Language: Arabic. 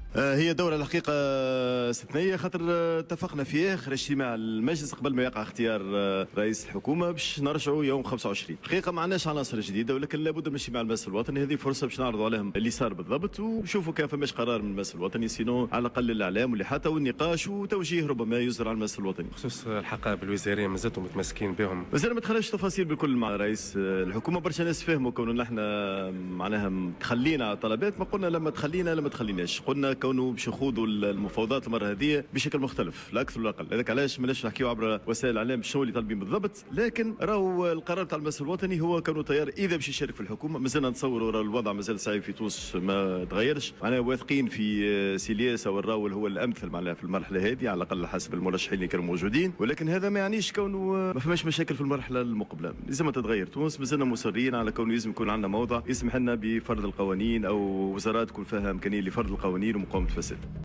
هي دورة الحقيقة استثنائية، خاطر اتفقنا في آخر اجتماع المجلس قبل ما يقع اختيار رئيس الحكومة باش نرجعوا يوم 25. الحقيقة ما عندناش عناصر جديدة، ولكن لابد من اجتماع المجلس الوطني. هذه فرصة باش نعرضوا عليهم اللي صار بالضبط ونشوفوا كان فماش قرار من المجلس الوطني، سينو على الأقل الإعلام واللي حتى والنقاش وتوجيه ربما يصدر على المجلس الوطني. بخصوص الحقائب الوزارية مازلتم متمسكين بهم؟ مازال ما دخلناش تفاصيل بالكل مع رئيس الحكومة. برشا ناس فهموا كونه نحن معناها تخلينا على طلبات، ما قلنا لما تخليناش، قلنا كونه باش يخوضوا المفاوضات المره هذه بشكل مختلف لا اكثر ولا اقل. هذاك علاش ماناش نحكيو عبر وسائل الاعلام شنو اللي طالبين بالضبط، لكن راهو القرار تاع المجلس الوطني هو كونه تيار اذا باش يشارك في الحكومه. مازلنا نتصوروا راه الوضع مازال صعيب في تونس، ما تغيرش، معناها واثقين في سيلياس او الراول هو الامثل معناها في المرحله هذه على الاقل حسب المرشحين اللي كانوا موجودين، ولكن هذا ما يعنيش كونه ما فماش مشاكل في المرحله المقبله. لازم تتغير تونس، مازلنا مصرين على كونه لازم يكون عندنا موضع يسمح لنا بفرض القوانين او وزارات تكون فيها امكانيه لفرض القوانين ومقاومه الفساد.